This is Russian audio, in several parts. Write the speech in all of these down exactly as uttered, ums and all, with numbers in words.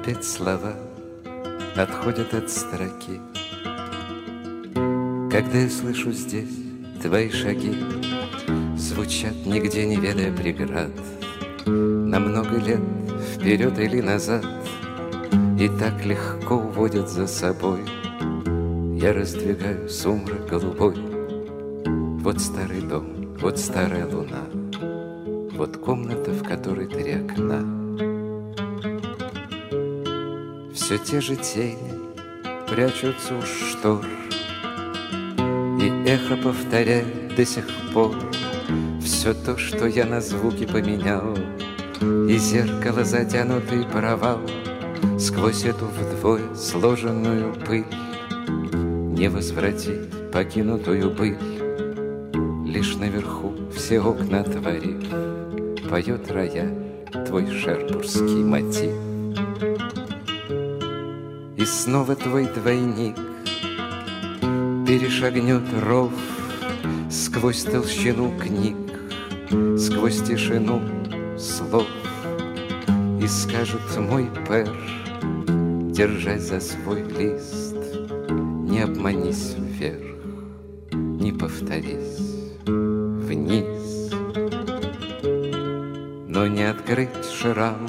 опять слова отходят от строки. Когда я слышу здесь твои шаги, звучат нигде не ведая преград, на много лет вперед или назад, и так легко уводят за собой. Я раздвигаю сумрак голубой. Вот старый дом, вот старая луна, вот комната, в которой три окна. Все те же тени прячутся у штор, и эхо повторяет до сих пор все то, что я на звуки поменял, и зеркало, затянутый провал, сквозь эту вдвое сложенную пыль не возвратит покинутую быль. Лишь наверху все окна отворив, поет рояль твой шербурский мотив. И снова твой двойник перешагнет ров сквозь толщину книг, сквозь тишину слов, и скажет мой пэр, держась за свой лист: не обманись вверх, не повторись вниз. Но не открыть шрам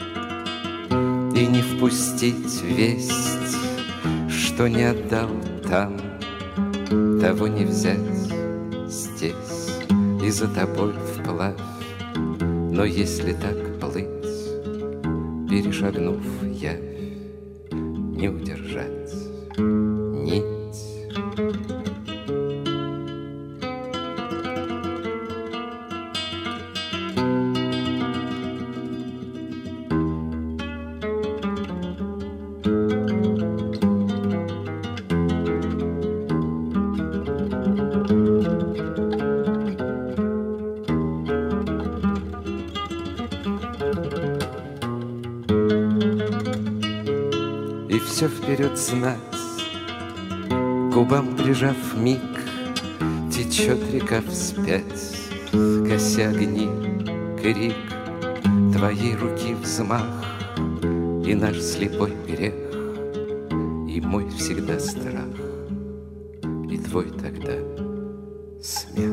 и не впустить весть, что не отдал там, того не взять здесь, и за тобой вплавь. Но если так плыть, перешагнув явь, не удержать нить. И все вперед знать, губам прижав миг, течет река вспять, гася огни, крик твоей руки взмах, и наш слепой грех, и мой всегда страх, и твой тогда смех.